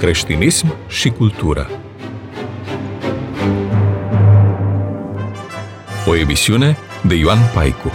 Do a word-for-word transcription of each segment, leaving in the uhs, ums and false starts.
creștinism și cultură. O emisiune de Ioan Paicu.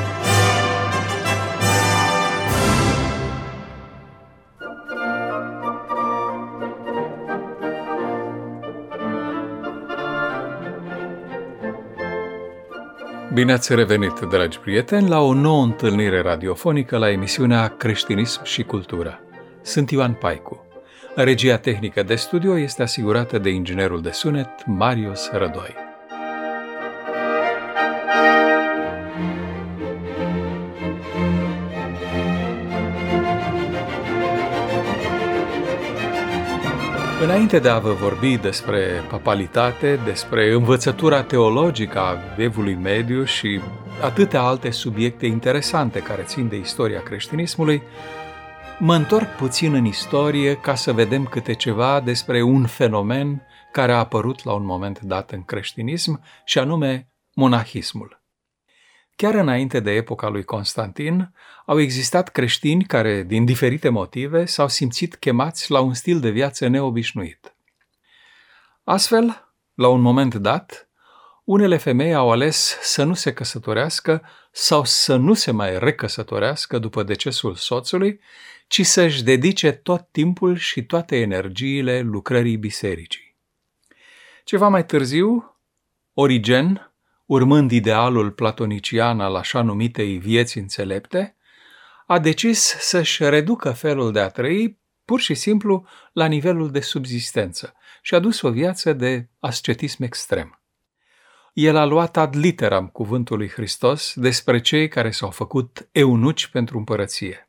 Bine ați revenit, dragi prieteni, la o nouă întâlnire radiofonică la emisiunea Creștinism și cultură. Sunt Ioan Paicu. Regia tehnică de studio este asigurată de inginerul de sunet Marius Rădoi. Înainte de a vă vorbi despre papalitate, despre învățătura teologică a Evului Mediu și atâtea alte subiecte interesante care țin de istoria creștinismului, mă întorc puțin în istorie ca să vedem câte ceva despre un fenomen care a apărut la un moment dat în creștinism, și anume monahismul. Chiar înainte de epoca lui Constantin, au existat creștini care, din diferite motive, s-au simțit chemați la un stil de viață neobișnuit. Astfel, la un moment dat, unele femei au ales să nu se căsătorească sau să nu se mai recăsătorească după decesul soțului, ci să-și dedice tot timpul și toate energiile lucrării bisericii. Ceva mai târziu, Origen, urmând idealul platonician al așa numitei vieți înțelepte, a decis să-și reducă felul de a trăi pur și simplu la nivelul de subzistență și a dus o viață de ascetism extrem. El a luat ad literam cuvântul lui Hristos despre cei care s-au făcut eunuci pentru împărăție.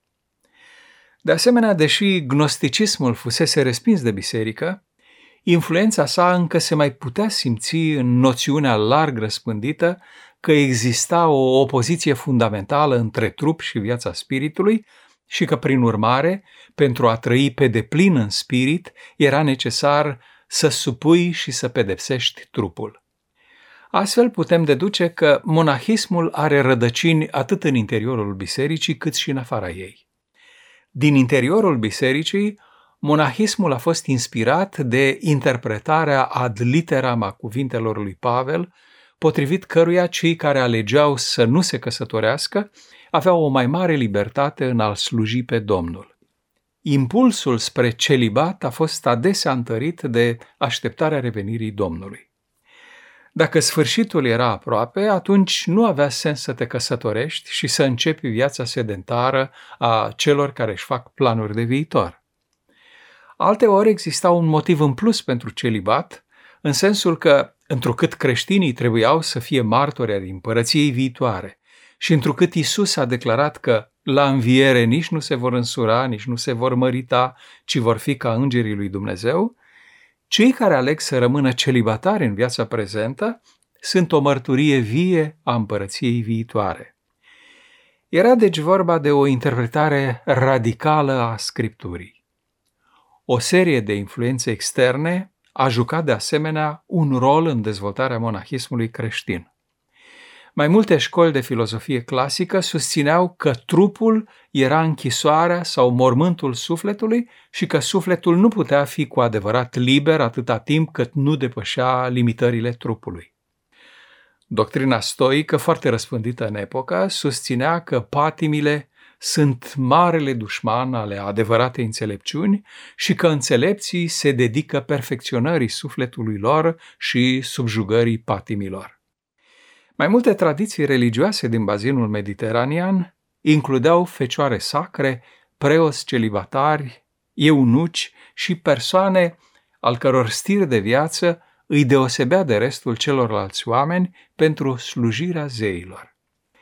De asemenea, deși gnosticismul fusese respins de biserică, influența sa încă se mai putea simți în noțiunea larg răspândită că exista o opoziție fundamentală între trup și viața spiritului și că, prin urmare, pentru a trăi pe deplin în spirit, era necesar să supui și să pedepsești trupul. Astfel putem deduce că monahismul are rădăcini atât în interiorul bisericii cât și în afara ei. Din interiorul bisericii, monahismul a fost inspirat de interpretarea ad literam a cuvintelor lui Pavel, potrivit căruia cei care alegeau să nu se căsătorească aveau o mai mare libertate în a-L sluji pe Domnul. Impulsul spre celibat a fost adesea întărit de așteptarea revenirii Domnului. Dacă sfârșitul era aproape, atunci nu avea sens să te căsătorești și să începi viața sedentară a celor care își fac planuri de viitor. Alteori exista un motiv în plus pentru celibat, în sensul că, întrucât creștinii trebuiau să fie martori ai împărăției viitoare și întrucât Iisus a declarat că la înviere nici nu se vor însura, nici nu se vor mărita, ci vor fi ca îngerii lui Dumnezeu, cei care aleg să rămână celibatari în viața prezentă sunt o mărturie vie a împărăției viitoare. Era deci vorba de o interpretare radicală a Scripturii. O serie de influențe externe a jucat de asemenea un rol în dezvoltarea monahismului creștin. Mai multe școli de filozofie clasică susțineau că trupul era închisoarea sau mormântul sufletului și că sufletul nu putea fi cu adevărat liber atâta timp cât nu depășea limitările trupului. Doctrina stoică, foarte răspândită în epocă, susținea că patimile sunt marele dușman ale adevăratei înțelepciuni și că înțelepții se dedică perfecționării sufletului lor și subjugării patimilor. Mai multe tradiții religioase din bazinul mediteranean includeau fecioare sacre, preoți celibatari, eunuci și persoane al căror stil de viață îi deosebea de restul celorlalți oameni pentru slujirea zeilor.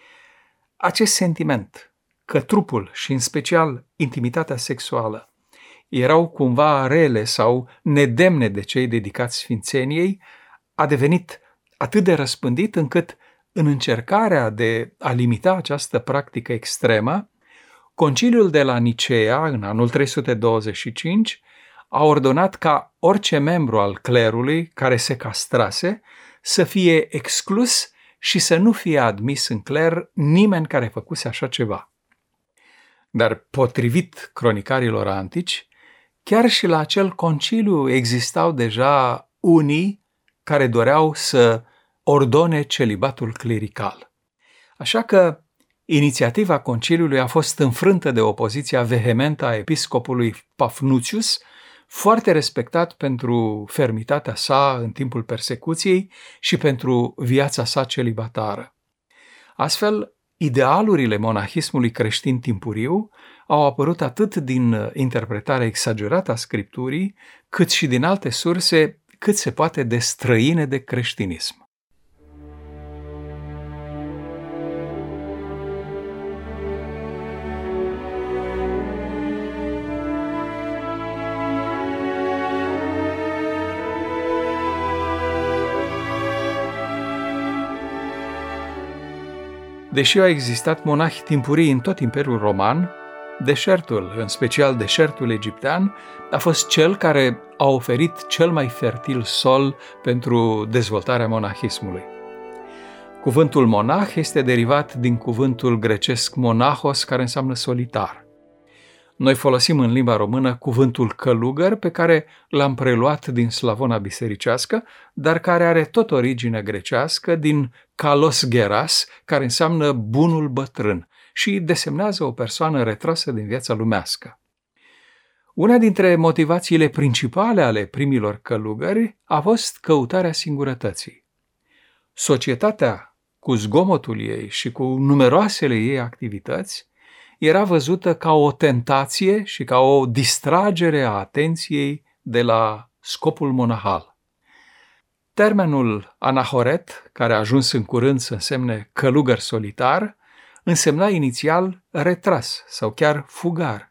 Acest sentiment că trupul și în special intimitatea sexuală erau cumva rele sau nedemne de cei dedicați sfințeniei a devenit atât de răspândit încât, în încercarea de a limita această practică extremă, Conciliul de la Nicea, în anul trei sute douăzeci și cinci, a ordonat ca orice membru al clerului care se castrase să fie exclus și să nu fie admis în cler nimeni care făcuse așa ceva. Dar, potrivit cronicarilor antici, chiar și la acel conciliu existau deja unii care doreau să ordone celibatul clerical. Așa că inițiativa conciliului a fost înfrântă de opoziția vehementă a episcopului Paphnutius, foarte respectat pentru fermitatea sa în timpul persecuției și pentru viața sa celibatară. Astfel, idealurile monahismului creștin timpuriu au apărut atât din interpretarea exagerată a Scripturii, cât și din alte surse cât se poate de străine de creștinism. Deși au existat monahi timpurii în tot Imperiul Roman, deșertul, în special deșertul egiptean, a fost cel care a oferit cel mai fertil sol pentru dezvoltarea monahismului. Cuvântul monah este derivat din cuvântul grecesc monahos, care înseamnă solitar. Noi folosim în limba română cuvântul călugăr, pe care l-am preluat din slavona bisericească, dar care are tot origine grecească din kalos geras, care înseamnă bunul bătrân și desemnează o persoană retrasă din viața lumească. Una dintre motivațiile principale ale primilor călugări a fost căutarea singurătății. Societatea, cu zgomotul ei și cu numeroasele ei activități, era văzută ca o tentație și ca o distragere a atenției de la scopul monahal. Termenul anahoret, care a ajuns în curând să însemne călugăr solitar, însemna inițial retras sau chiar fugar.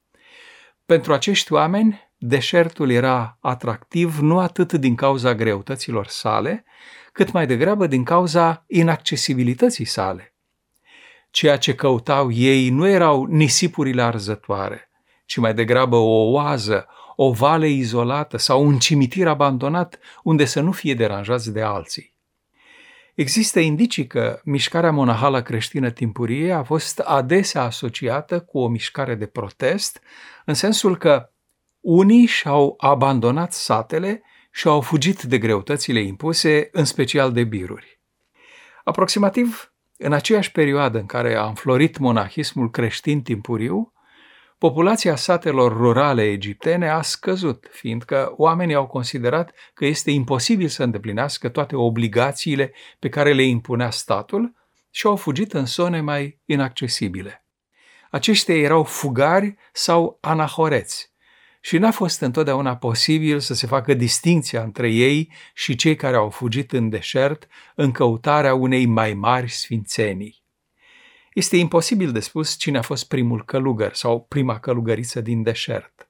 Pentru acești oameni, deșertul era atractiv nu atât din cauza greutăților sale, cât mai degrabă din cauza inaccesibilității sale. Ceea ce căutau ei nu erau nisipurile arzătoare, ci mai degrabă o oază, o vale izolată sau un cimitir abandonat unde să nu fie deranjați de alții. Există indicii că mișcarea monahală creștină timpurie a fost adesea asociată cu o mișcare de protest, în sensul că unii și-au abandonat satele și au fugit de greutățile impuse, în special de biruri. Aproximativ în aceeași perioadă în care a înflorit monahismul creștin timpuriu, populația satelor rurale egiptene a scăzut, fiindcă oamenii au considerat că este imposibil să îndeplinească toate obligațiile pe care le impunea statul și au fugit în zone mai inaccesibile. Aceștia erau fugari sau anahoreți și n-a fost întotdeauna posibil să se facă distincția între ei și cei care au fugit în deșert în căutarea unei mai mari sfințenii. Este imposibil de spus cine a fost primul călugăr sau prima călugăriță din deșert.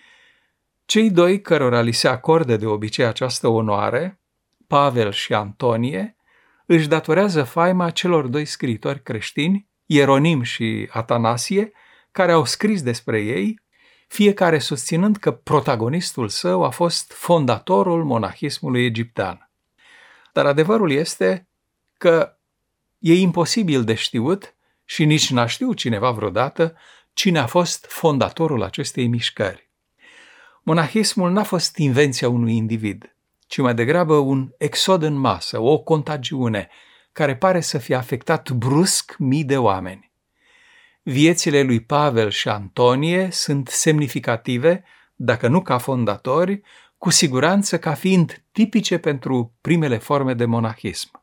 Cei doi cărora li se acordă de obicei această onoare, Pavel și Antonie, își datorează faima celor doi scriitori creștini, Ieronim și Atanasie, care au scris despre ei, fiecare susținând că protagonistul său a fost fondatorul monahismului egiptean. Dar adevărul este că e imposibil de știut și nici n-a știut cineva vreodată cine a fost fondatorul acestei mișcări. Monahismul n-a fost invenția unui individ, ci mai degrabă un exod în masă, o contagiune care pare să fie afectat brusc mii de oameni. Viețile lui Pavel și Antonie sunt semnificative, dacă nu ca fondatori, cu siguranță ca fiind tipice pentru primele forme de monahism.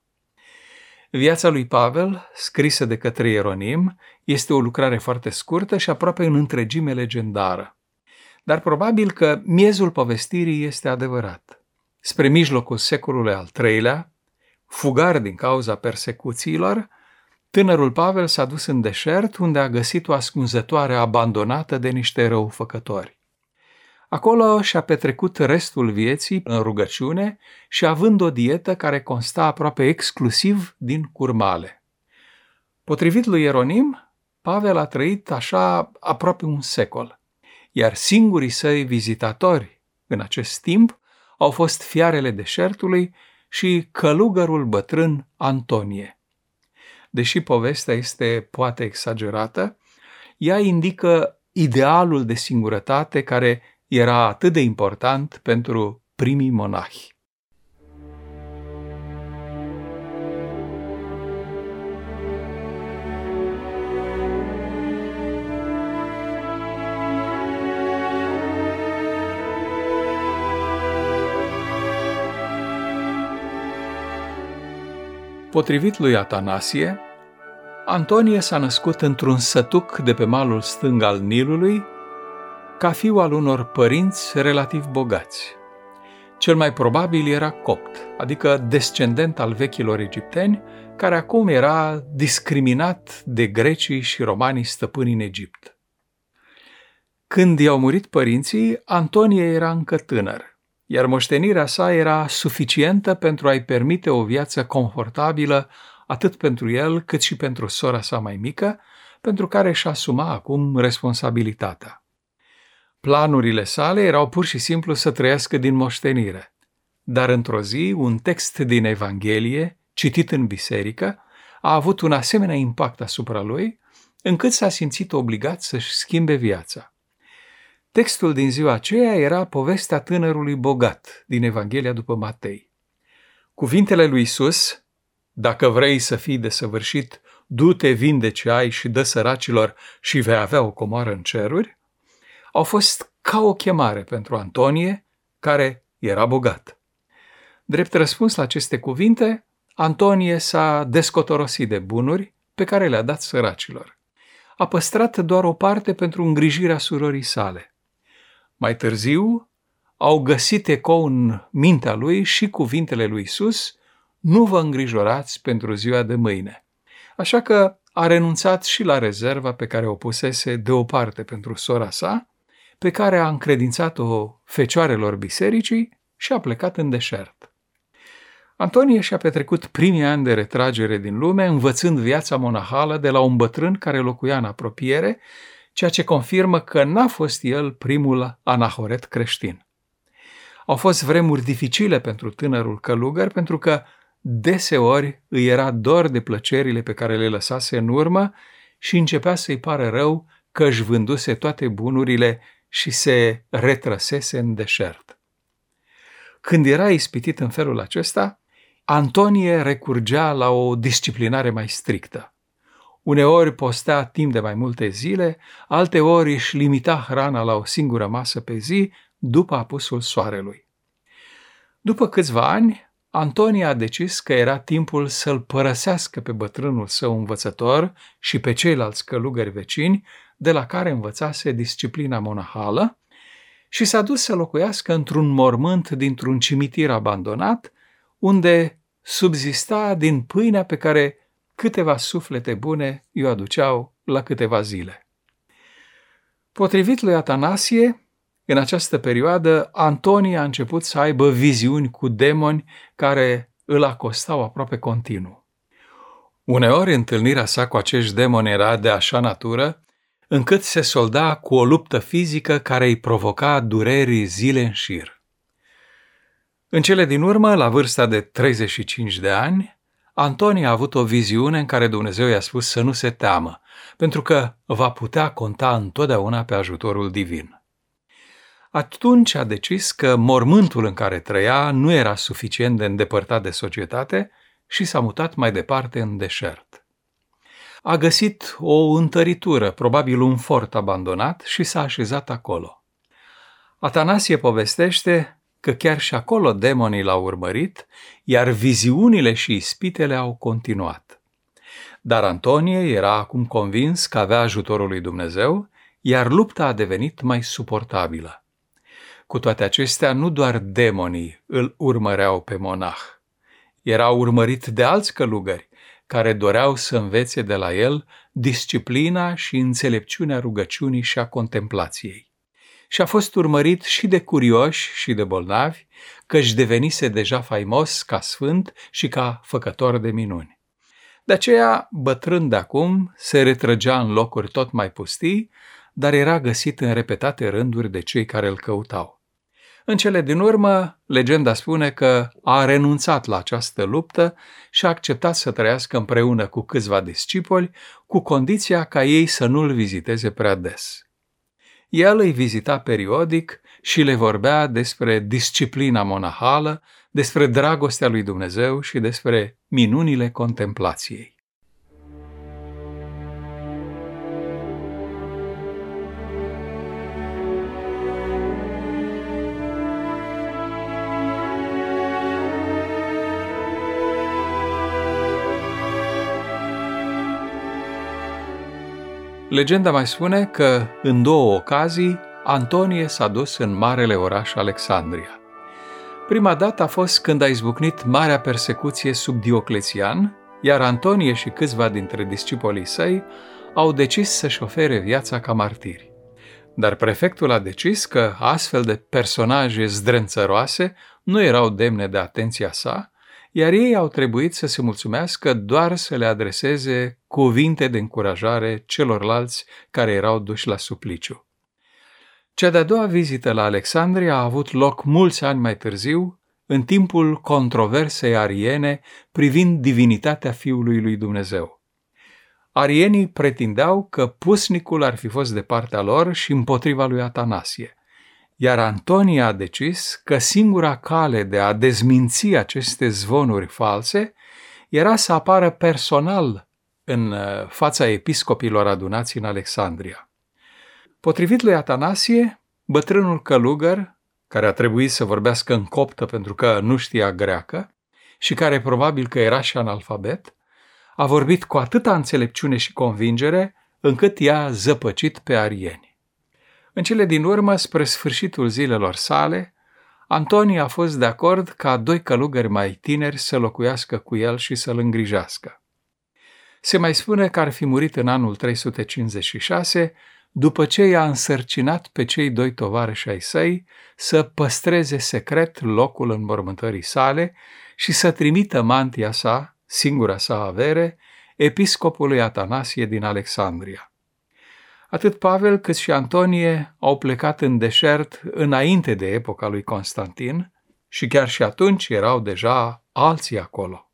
Viața lui Pavel, scrisă de către Ieronim, este o lucrare foarte scurtă și aproape în întregime legendară. Dar probabil că miezul povestirii este adevărat. Spre mijlocul secolului al treilea, fugar din cauza persecuțiilor, tânărul Pavel s-a dus în deșert, unde a găsit o ascunzătoare abandonată de niște răufăcători. Acolo și-a petrecut restul vieții în rugăciune și având o dietă care consta aproape exclusiv din curmale. Potrivit lui Ieronim, Pavel a trăit așa aproape un secol, iar singurii săi vizitatori în acest timp au fost fiarele deșertului și călugărul bătrân Antonie. Deși povestea este poate exagerată, ea indică idealul de singurătate care era atât de important pentru primii monahi. Potrivit lui Atanasie, Antonie s-a născut într-un sătuc de pe malul stâng al Nilului, ca fiu al unor părinți relativ bogați. Cel mai probabil era copt, adică descendent al vechilor egipteni, care acum era discriminat de grecii și romanii stăpâni în Egipt. Când i-au murit părinții, Antonie era încă tânăr, iar moștenirea sa era suficientă pentru a-i permite o viață confortabilă atât pentru el cât și pentru sora sa mai mică, pentru care își asuma acum responsabilitatea. Planurile sale erau pur și simplu să trăiască din moștenire, dar într-o zi un text din Evanghelie, citit în biserică, a avut un asemenea impact asupra lui, încât s-a simțit obligat să-și schimbe viața. Textul din ziua aceea era povestea tânărului bogat din Evanghelia după Matei. Cuvintele lui Iisus, dacă vrei să fii desăvârșit, du-te, vinde ce ai și dă săracilor și vei avea o comoară în ceruri, au fost ca o chemare pentru Antonie, care era bogat. Drept răspuns la aceste cuvinte, Antonie s-a descotorosit de bunuri pe care le-a dat săracilor. A păstrat doar o parte pentru îngrijirea surorii sale. Mai târziu, au găsit ecou în mintea lui și cuvintele lui Iisus: nu vă îngrijorați pentru ziua de mâine. Așa că a renunțat și la rezerva pe care o pusese deoparte pentru sora sa, pe care a încredințat-o fecioarelor bisericii și a plecat în deșert. Antonie și-a petrecut primii ani de retragere din lume învățând viața monahală de la un bătrân care locuia în apropiere, ceea ce confirmă că n-a fost el primul anahoret creștin. Au fost vremuri dificile pentru tânărul călugăr, pentru că deseori îi era dor de plăcerile pe care le lăsase în urmă și începea să-i pară rău că își vânduse toate bunurile și se retrăsese în deșert. Când era ispitit în felul acesta, Antonie recurgea la o disciplinare mai strictă. Uneori postea timp de mai multe zile, alteori își limita hrana la o singură masă pe zi după apusul soarelui. După câțiva ani, Antonie a decis că era timpul să-l părăsească pe bătrânul său învățător și pe ceilalți călugări vecini, de la care învățase disciplina monahală, și s-a dus să locuiască într-un mormânt dintr-un cimitir abandonat, unde subzista din pâinea pe care câteva suflete bune i-o aduceau la câteva zile. Potrivit lui Atanasie, în această perioadă, Antonie a început să aibă viziuni cu demoni care îl acostau aproape continuu. Uneori, întâlnirea sa cu acești demoni era de așa natură, încât se solda cu o luptă fizică care îi provoca dureri zile în șir. În cele din urmă, la vârsta de treizeci și cinci de ani, Antonie a avut o viziune în care Dumnezeu i-a spus să nu se teamă, pentru că va putea conta întotdeauna pe ajutorul divin. Atunci a decis că mormântul în care trăia nu era suficient de îndepărtat de societate și s-a mutat mai departe în deșert. A găsit o întăritură, probabil un fort abandonat, și s-a așezat acolo. Atanasie povestește că chiar și acolo demonii l-au urmărit, iar viziunile și ispitele au continuat. Dar Antonie era acum convins că avea ajutorul lui Dumnezeu, iar lupta a devenit mai suportabilă. Cu toate acestea, nu doar demonii îl urmăreau pe monah. Era urmărit de alți călugări care doreau să învețe de la el disciplina și înțelepciunea rugăciunii și a contemplației. Și a fost urmărit și de curioși și de bolnavi, că-și devenise deja faimos ca sfânt și ca făcător de minuni. De aceea, bătrân de acum, se retrăgea în locuri tot mai pustii, dar era găsit în repetate rânduri de cei care îl căutau. În cele din urmă, legenda spune că a renunțat la această luptă și a acceptat să trăiască împreună cu câțiva discipoli, cu condiția ca ei să nu-l viziteze prea des. El îi vizita periodic și le vorbea despre disciplina monahală, despre dragostea lui Dumnezeu și despre minunile contemplației. Legenda mai spune că, în două ocazii, Antonie s-a dus în marele oraș Alexandria. Prima dată a fost când a izbucnit marea persecuție sub Dioclețian, iar Antonie și câțiva dintre discipolii săi au decis să-și ofere viața ca martiri. Dar prefectul a decis că astfel de personaje zdrențăroase nu erau demne de atenția sa, iar ei au trebuit să se mulțumească doar să le adreseze cuvinte de încurajare celorlalți care erau duși la supliciu. Cea de-a doua vizită la Alexandria a avut loc mulți ani mai târziu, în timpul controversei ariene privind divinitatea Fiului lui Dumnezeu. Arienii pretindeau că pusnicul ar fi fost de partea lor și împotriva lui Atanasie, iar Antonie a decis că singura cale de a dezminți aceste zvonuri false era să apară personal în fața episcopilor adunați în Alexandria. Potrivit lui Atanasie, bătrânul călugăr, care a trebuit să vorbească în coptă pentru că nu știa greacă și care probabil că era și analfabet, a vorbit cu atâta înțelepciune și convingere încât i-a zăpăcit pe arieni. În cele din urmă, spre sfârșitul zilelor sale, Antonie a fost de acord ca doi călugări mai tineri să locuiască cu el și să-l îngrijească. Se mai spune că ar fi murit în anul trei sute cincizeci și șase, după ce i-a însărcinat pe cei doi tovarăși ai săi să păstreze secret locul înmormântării sale și să trimită mantia sa, singura sa avere, episcopului Atanasie din Alexandria. Atât Pavel cât și Antonie au plecat în deșert înainte de epoca lui Constantin și chiar și atunci erau deja alții acolo.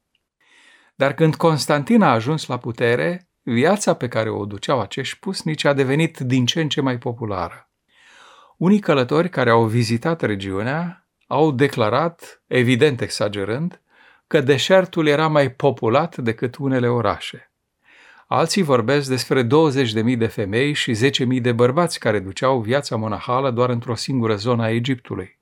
Dar când Constantin a ajuns la putere, viața pe care o duceau acești pusnici a devenit din ce în ce mai populară. Unii călători care au vizitat regiunea au declarat, evident exagerând, că deșertul era mai populat decât unele orașe. Alții vorbesc despre douăzeci de mii de femei și zece mii de bărbați care duceau viața monahală doar într-o singură zonă a Egiptului.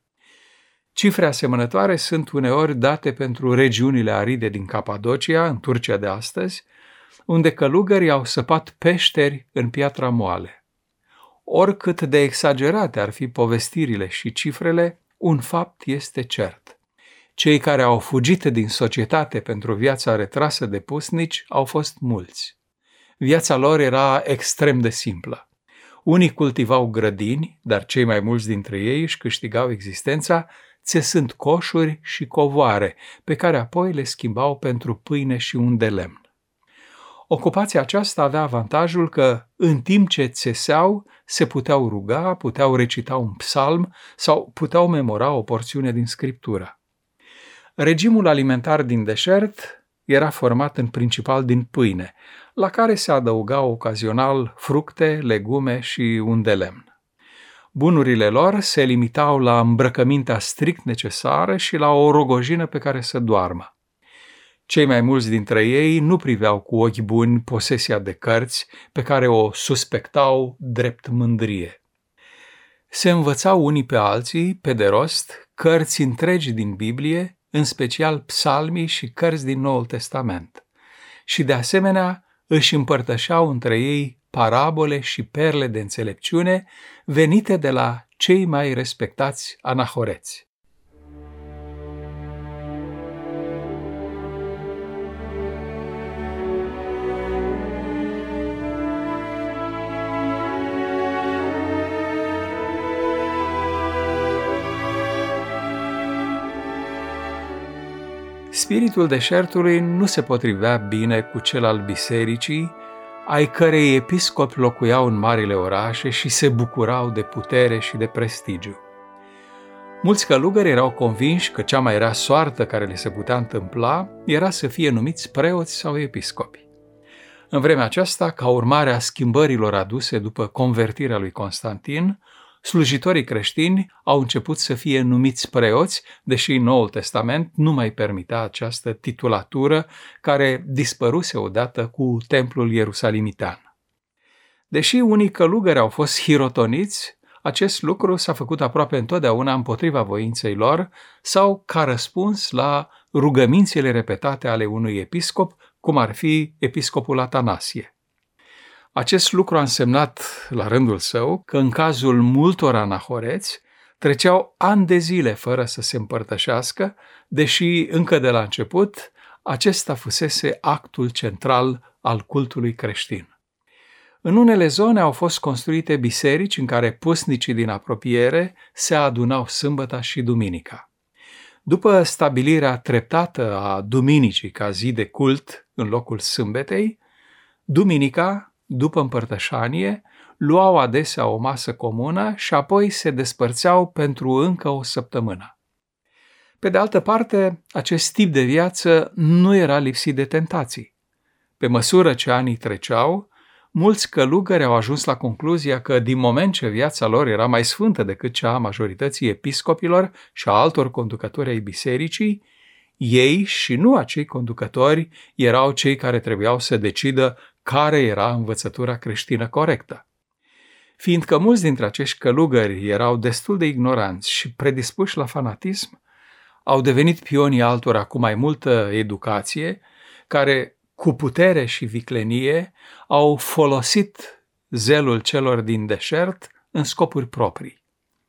Cifre asemănătoare sunt uneori date pentru regiunile aride din Capadocia, în Turcia de astăzi, unde călugării au săpat peșteri în piatra moale. Oricât de exagerate ar fi povestirile și cifrele, un fapt este cert. Cei care au fugit din societate pentru viața retrasă de pusnici au fost mulți. Viața lor era extrem de simplă. Unii cultivau grădini, dar cei mai mulți dintre ei își câștigau existența țesând coșuri și covoare, pe care apoi le schimbau pentru pâine și un de lemn. Ocupația aceasta avea avantajul că, în timp ce țeseau, se puteau ruga, puteau recita un psalm sau puteau memora o porțiune din Scriptură. Regimul alimentar din deșert era format în principal din pâine, la care se adăugau ocazional fructe, legume și un de lemn. Bunurile lor se limitau la îmbrăcămintea strict necesară și la o rogojină pe care să doarmă. Cei mai mulți dintre ei nu priveau cu ochi buni posesia de cărți pe care o suspectau drept mândrie. Se învățau unii pe alții, pe de rost, cărți întregi din Biblie, în special psalmii și cărți din Noul Testament. Și de asemenea își împărtășeau între ei parabole și perle de înțelepciune venite de la cei mai respectați anahoreți. Spiritul deșertului nu se potrivea bine cu cel al bisericii, ai cărei episcopi locuiau în marile orașe și se bucurau de putere și de prestigiu. Mulți călugări erau convinși că cea mai rea soartă care le se putea întâmpla era să fie numiți preoți sau episcopi. În vremea aceasta, ca urmare a schimbărilor aduse după convertirea lui Constantin, slujitorii creștini au început să fie numiți preoți, deși Noul Testament nu mai permitea această titulatură care dispăruse odată cu templul ierusalimitean. Deși unii călugări au fost hirotoniți, acest lucru s-a făcut aproape întotdeauna împotriva voinței lor sau ca răspuns la rugămințile repetate ale unui episcop, cum ar fi episcopul Atanasie. Acest lucru a însemnat, la rândul său, că în cazul multor anahoreți treceau ani de zile fără să se împărtășească, deși încă de la început acesta fusese actul central al cultului creștin. În unele zone au fost construite biserici în care pusnicii din apropiere se adunau sâmbăta și duminica. După stabilirea treptată a duminicii ca zi de cult în locul sâmbetei, duminica, după împărtășanie, luau adesea o masă comună și apoi se despărțeau pentru încă o săptămână. Pe de altă parte, acest tip de viață nu era lipsit de tentații. Pe măsură ce anii treceau, mulți călugări au ajuns la concluzia că, din moment ce viața lor era mai sfântă decât cea a majorității episcopilor și a altor conducători ai bisericii, ei și nu acei conducători erau cei care trebuiau să decidă care era învățătura creștină corectă. Fiindcă mulți dintre acești călugări erau destul de ignoranți și predispuși la fanatism, au devenit pionii altora cu mai multă educație, care, cu putere și viclenie, au folosit zelul celor din deșert în scopuri proprii.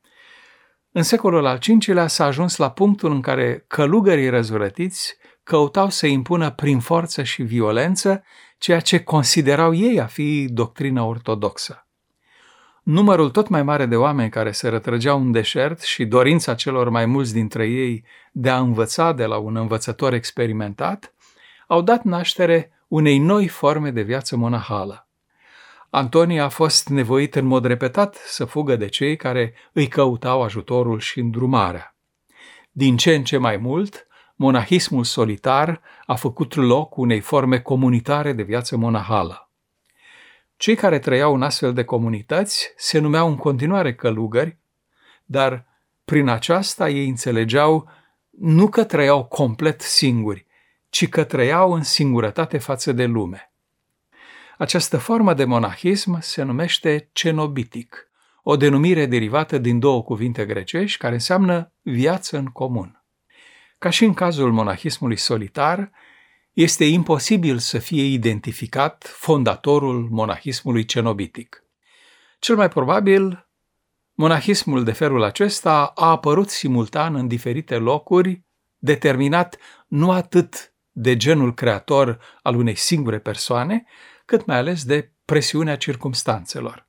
În secolul al cincilea s-a ajuns la punctul în care călugării răzvrătiți căutau să impună prin forță și violență ceea ce considerau ei a fi doctrina ortodoxă. Numărul tot mai mare de oameni care se rătrăgeau în deșert și dorința celor mai mulți dintre ei de a învăța de la un învățător experimentat au dat naștere unei noi forme de viață monahală. Antonie a fost nevoit în mod repetat să fugă de cei care îi căutau ajutorul și îndrumarea. Din ce în ce mai mult, monahismul solitar a făcut loc unei forme comunitare de viață monahală. Cei care trăiau în astfel de comunități se numeau în continuare călugări, dar prin aceasta ei înțelegeau nu că trăiau complet singuri, ci că trăiau în singurătate față de lume. Această formă de monahism se numește cenobitic, o denumire derivată din două cuvinte grecești care înseamnă viață în comun. Ca și în cazul monahismului solitar, este imposibil să fie identificat fondatorul monahismului cenobitic. Cel mai probabil, monahismul de felul acesta a apărut simultan în diferite locuri, determinat nu atât de genul creator al unei singure persoane, cât mai ales de presiunea circumstanțelor.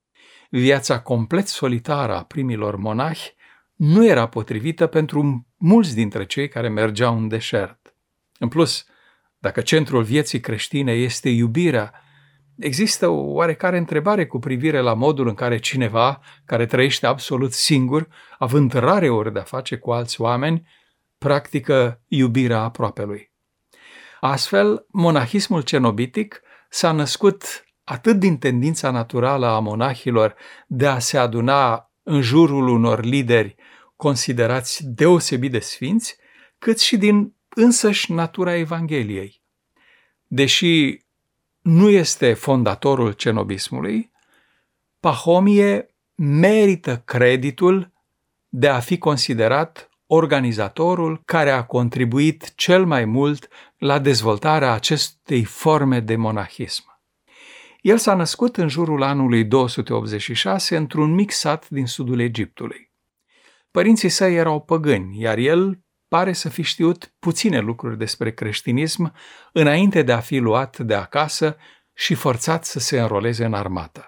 Viața complet solitară a primilor monahi nu era potrivită pentru mulți dintre cei care mergeau în deșert. În plus, dacă centrul vieții creștine este iubirea, există o oarecare întrebare cu privire la modul în care cineva, care trăiește absolut singur, având rare ori de-a face cu alți oameni, practică iubirea aproapelui. Astfel, monahismul cenobitic s-a născut atât din tendința naturală a monahilor de a se aduna în jurul unor lideri considerați deosebit de sfinți, cât și din însăși natura Evangheliei. Deși nu este fondatorul cenobismului, Pahomie merită creditul de a fi considerat organizatorul care a contribuit cel mai mult la dezvoltarea acestei forme de monahism. El s-a născut în jurul anului două sute optzeci și șase într-un mic sat din sudul Egiptului. Părinții săi erau păgâni, iar el pare să fi știut puține lucruri despre creștinism înainte de a fi luat de acasă și forțat să se înroleze în armată.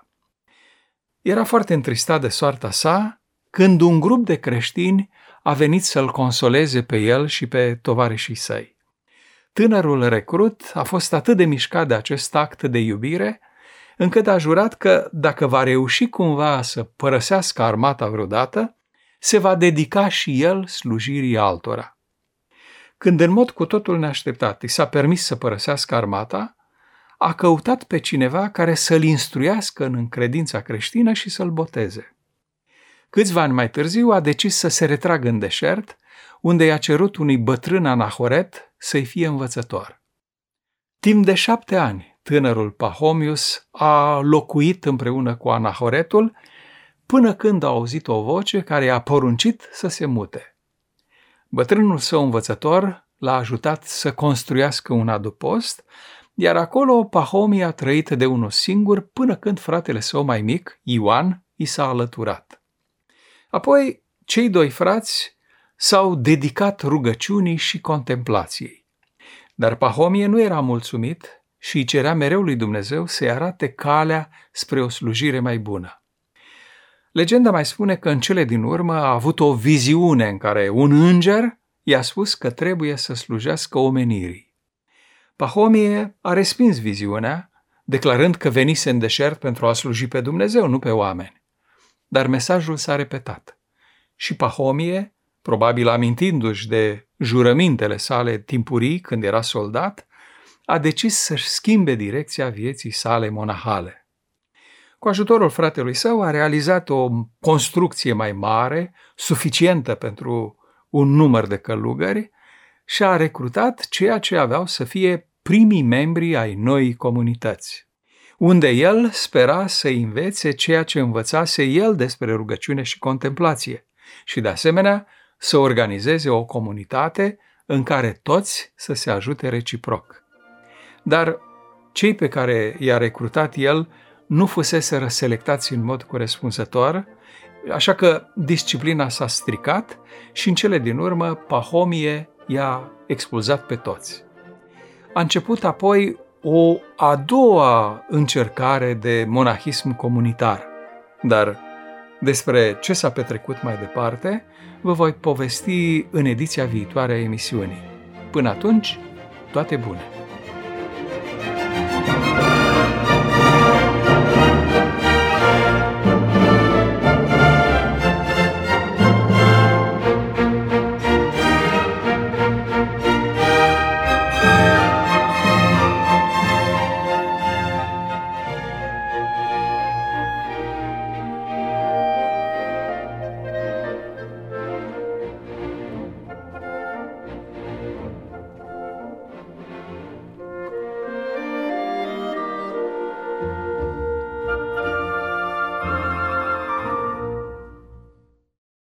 Era foarte întristat de soarta sa când un grup de creștini a venit să-l consoleze pe el și pe tovarășii săi. Tânărul recrut a fost atât de mișcat de acest act de iubire, încât a jurat că, dacă va reuși cumva să părăsească armata vreodată, se va dedica și el slujirii altora. Când în mod cu totul neașteptat i s-a permis să părăsească armata, a căutat pe cineva care să-l instruiască în credința creștină și să-l boteze. Câțiva ani mai târziu a decis să se retragă în deșert, unde i-a cerut unui bătrân anahoret să-i fie învățător. Timp de șapte ani, tânărul Pahomius a locuit împreună cu anahoretul, până când a auzit o voce care i-a poruncit să se mute. Bătrânul său învățător l-a ajutat să construiască un adăpost, iar acolo Pahomie a trăit de unul singur până când fratele său mai mic, Ioan, i s-a alăturat. Apoi, cei doi frați s-au dedicat rugăciunii și contemplației. Dar Pahomie nu era mulțumit și îi cerea mereu lui Dumnezeu să-i arate calea spre o slujire mai bună. Legenda mai spune că în cele din urmă a avut o viziune în care un înger i-a spus că trebuie să slujească omenirii. Pahomie a respins viziunea, declarând că venise în deșert pentru a sluji pe Dumnezeu, nu pe oameni. Dar mesajul s-a repetat și Pahomie, probabil amintindu-și de jurămintele sale timpurii când era soldat, a decis să-și schimbe direcția vieții sale monahale. Cu ajutorul fratelui său a realizat o construcție mai mare, suficientă pentru un număr de călugări, și a recrutat ceea ce aveau să fie primii membri ai noii comunități, unde el spera să învețe ceea ce învățase el despre rugăciune și contemplație și, de asemenea, să organizeze o comunitate în care toți să se ajute reciproc. Dar cei pe care i-a recrutat el nu fuseseră selectați în mod corespunzător, așa că disciplina s-a stricat și în cele din urmă Pahomie i-a expulzat pe toți. A început apoi o a doua încercare de monahism comunitar, dar despre ce s-a petrecut mai departe vă voi povesti în ediția viitoare a emisiunii. Până atunci, toate bune!